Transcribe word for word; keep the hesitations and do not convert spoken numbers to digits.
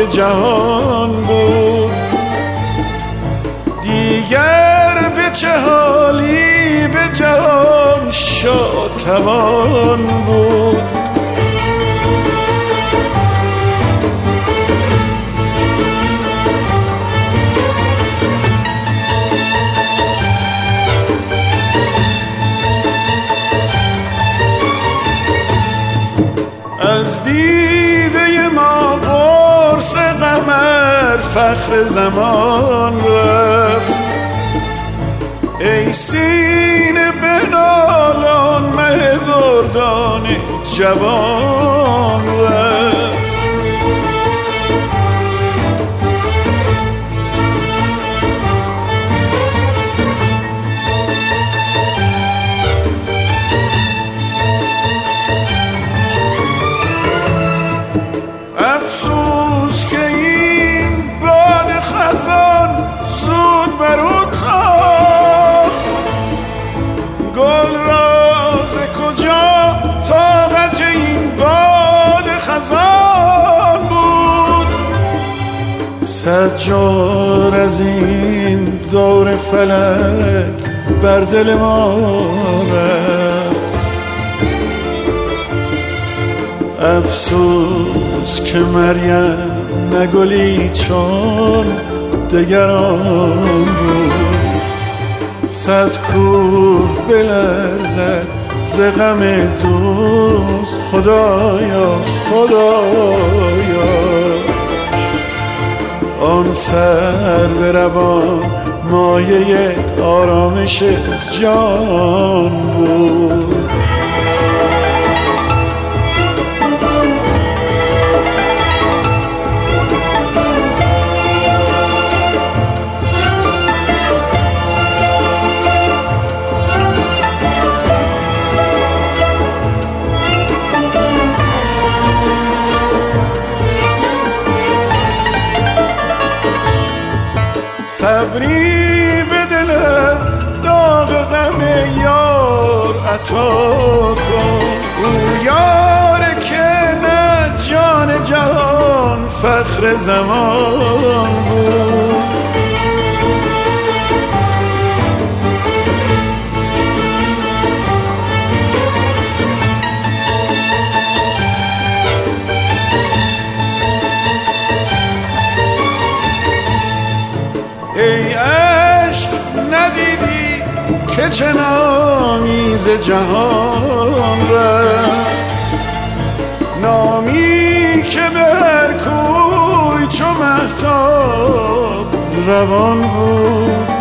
های جهان بود. دیگر به چه حالی به جهان شاتوان بود. از دیده ما قرص قمر فخر زمان رفت. ای سینه بنالان مه دردان جوان رفت. افسوس که این باد خزان زود بر او تاخت. گل راز کجا طاقت این باد خزان بود. صد جور از این دور فلک بر دل ما رفت. افسوس که مریم نگلی چون دگران بود. صد کوه بلرزد ز غم دوست خدایا خدایا. آن سر به روان مایه آرامش جان بود. صبری به دل از داغ غم یار عطا کن. او یار که نه جان جهان فخر زمان بود. ای عشق ندیدی که چه نامی ز جهان رفت. نامی که به هر کوی چو مهتاب روان بود.